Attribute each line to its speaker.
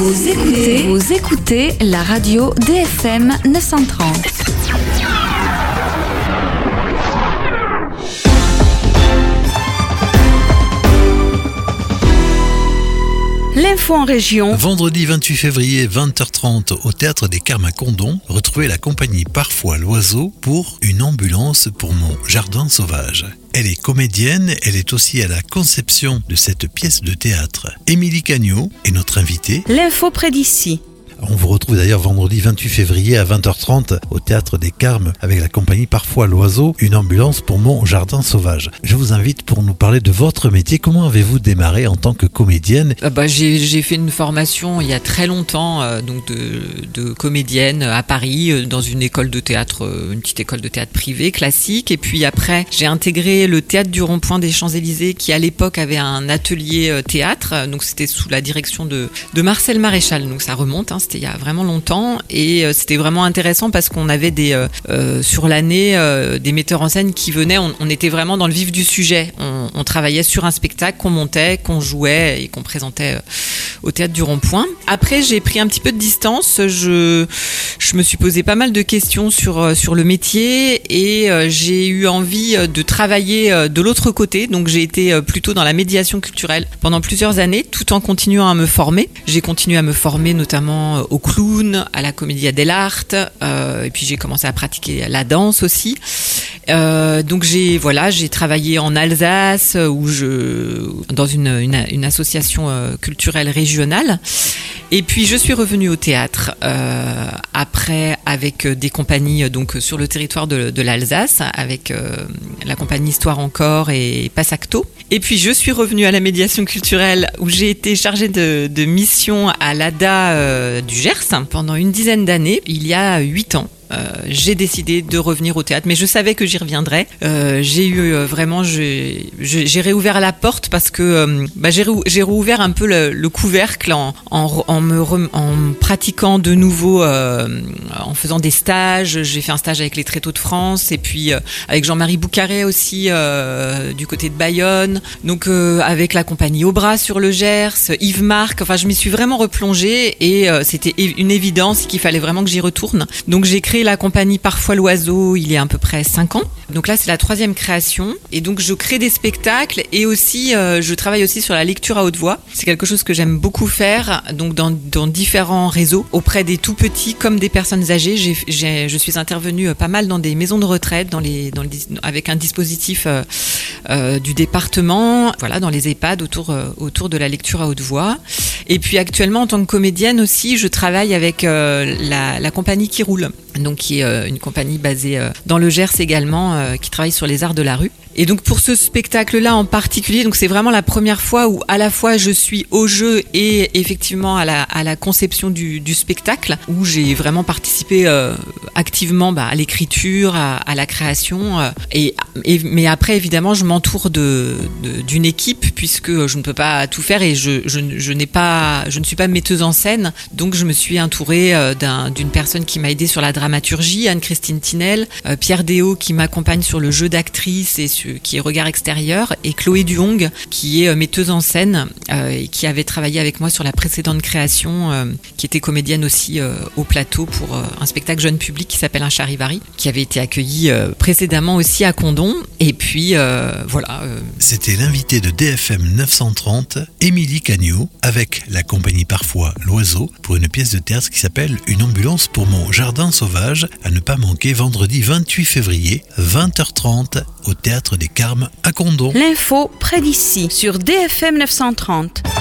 Speaker 1: Vous écoutez la radio DFM 930. L'info en région.
Speaker 2: Vendredi 28 février, 20h30, au Théâtre des Carmes à Condom, retrouvez la compagnie Parfois l'Oiseau pour Une ambulance pour mon jardin sauvage. Elle est comédienne, elle est aussi à la conception de cette pièce de théâtre. Émilie Cagneau est notre invitée.
Speaker 1: L'info près d'ici.
Speaker 2: On vous retrouve d'ailleurs vendredi 28 février à 20h30 au Théâtre des Carmes avec la compagnie Parfois l'Oiseau, Une ambulance pour mon jardin sauvage. Je vous invite pour nous parler de votre métier. Comment avez-vous démarré en tant que comédienne ?
Speaker 3: J'ai fait une formation il y a très longtemps donc de comédienne à Paris dans une école de théâtre, une petite école de théâtre privée classique. Et puis après, j'ai intégré le Théâtre du Rond-Point des Champs-Élysées qui à l'époque avait un atelier théâtre. Donc c'était sous la direction de Marcel Maréchal. Donc ça remonte, c'était il y a vraiment longtemps et c'était vraiment intéressant parce qu'on avait sur l'année des metteurs en scène qui venaient, on était vraiment dans le vif du sujet, on travaillait sur un spectacle qu'on montait, qu'on jouait et qu'on présentait au Théâtre du Rond-Point. Après j'ai pris un petit peu de distance, je me suis posé pas mal de questions sur le métier et j'ai eu envie de travailler de l'autre côté, donc j'ai été plutôt dans la médiation culturelle pendant plusieurs années tout en continuant à me former. J'ai continué à me former notamment au clown, à la Commedia dell'arte, et puis j'ai commencé à pratiquer la danse aussi. Donc j'ai travaillé en Alsace dans une association culturelle régionale. Et puis je suis revenue au théâtre après avec des compagnies donc sur le territoire de l'Alsace avec la compagnie Histoire Encore et Passacto. Et puis je suis revenue à la médiation culturelle où j'ai été chargée de mission à l'ADA du Gers pendant une dizaine d'années, il y a 8 ans. J'ai décidé de revenir au théâtre, mais je savais que j'y reviendrais. J'ai réouvert la porte parce que j'ai rouvert un peu le couvercle en pratiquant de nouveau, en faisant des stages. J'ai fait un stage avec les Tréteaux de France et puis avec Jean-Marie Boucaré aussi du côté de Bayonne. Donc avec la compagnie Aubras sur le Gers, Yves Marc. Enfin, je m'y suis vraiment replongée et c'était une évidence qu'il fallait vraiment que j'y retourne. Donc j'ai créé la compagnie Parfois l'Oiseau il y a à peu près 5 ans. Donc là, c'est la 3e création. Et donc, je crée des spectacles et aussi, je travaille aussi sur la lecture à haute voix. C'est quelque chose que j'aime beaucoup faire, donc dans différents réseaux, auprès des tout petits comme des personnes âgées. Je suis intervenue pas mal dans des maisons de retraite, avec un dispositif du département, voilà, dans les EHPAD autour de la lecture à haute voix. Et puis actuellement, en tant que comédienne aussi, je travaille avec la compagnie Qui Roule, donc qui est une compagnie basée dans le Gers également, qui travaille sur les arts de la rue. Et donc pour ce spectacle-là en particulier, donc c'est vraiment la première fois où à la fois je suis au jeu et effectivement à la conception du spectacle, où j'ai vraiment participé activement à l'écriture, à la création. Mais après évidemment je m'entoure d'une équipe puisque je ne peux pas tout faire et je ne suis pas metteuse en scène, donc je me suis entourée d'une personne qui m'a aidée sur la dramaturgie, Anne-Christine Tinel, Pierre Déot qui m'accompagne sur le jeu d'actrice et qui est regard extérieur, et Chloé Duhong qui est metteuse en scène et qui avait travaillé avec moi sur la précédente création, qui était comédienne aussi au plateau pour un spectacle jeune public qui s'appelle Un Charivari, qui avait été accueilli précédemment aussi à Condom. Et puis voilà.
Speaker 2: C'était l'invité de DFM 930, Émilie Cagneau, avec la compagnie Parfois l'Oiseau pour une pièce de théâtre qui s'appelle Une ambulance pour mon jardin sauvage, à ne pas manquer vendredi 28 février 20h30 au Théâtre des Carmes à Condom.
Speaker 1: L'info près d'ici sur DFM 930.